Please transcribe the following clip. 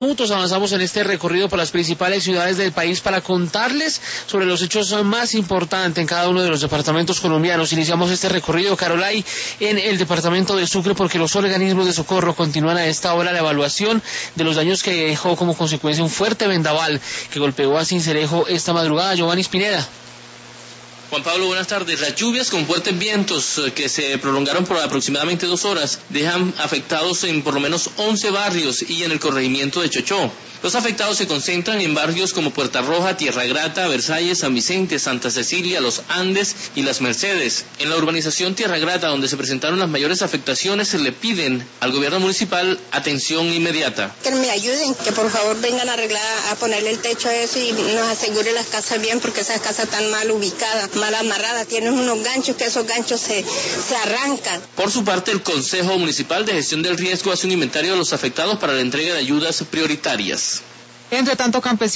Minutos avanzamos en este recorrido por las principales ciudades del país para contarles sobre los hechos más importantes en cada uno de los departamentos colombianos. Iniciamos este recorrido, Carolay, en el departamento de Sucre, porque los organismos de socorro continúan a esta hora la evaluación de los daños que dejó como consecuencia un fuerte vendaval que golpeó a Sincelejo esta madrugada. Giovanni Pineda. Juan Pablo, buenas tardes. Las lluvias con fuertes vientos que se prolongaron por aproximadamente 2 horas dejan afectados en por lo menos 11 barrios y en el corregimiento de Chochó. Los afectados se concentran en barrios como Puerta Roja, Tierra Grata, Versalles, San Vicente, Santa Cecilia, Los Andes y Las Mercedes. En la urbanización Tierra Grata, donde se presentaron las mayores afectaciones, se le piden al gobierno municipal atención inmediata. Que me ayuden, que por favor vengan a arreglar, a ponerle el techo a eso y nos asegure las casas bien, porque esas casas están mal ubicadas, mal amarradas, tienen unos ganchos que esos ganchos se arrancan. Por su parte, el Consejo Municipal de Gestión del Riesgo hace un inventario de los afectados para la entrega de ayudas prioritarias. Entre tanto, campesinos